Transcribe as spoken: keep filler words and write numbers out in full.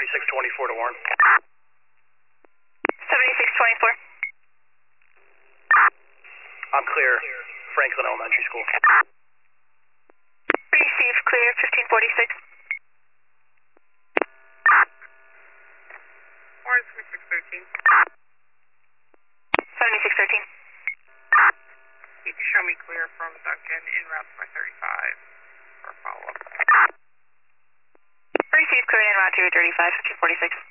seventy-six twenty-four to Warren. seventy-six twenty-four. I'm clear. Franklin Elementary School. Receive clear, fifteen forty-six. Warren seventy-six thirteen. seventy-six thirteen. You can show me clear from Duncan en route to my thirty-five for follow-up. Receive clear en route to your thirty-five, fifteen forty-six.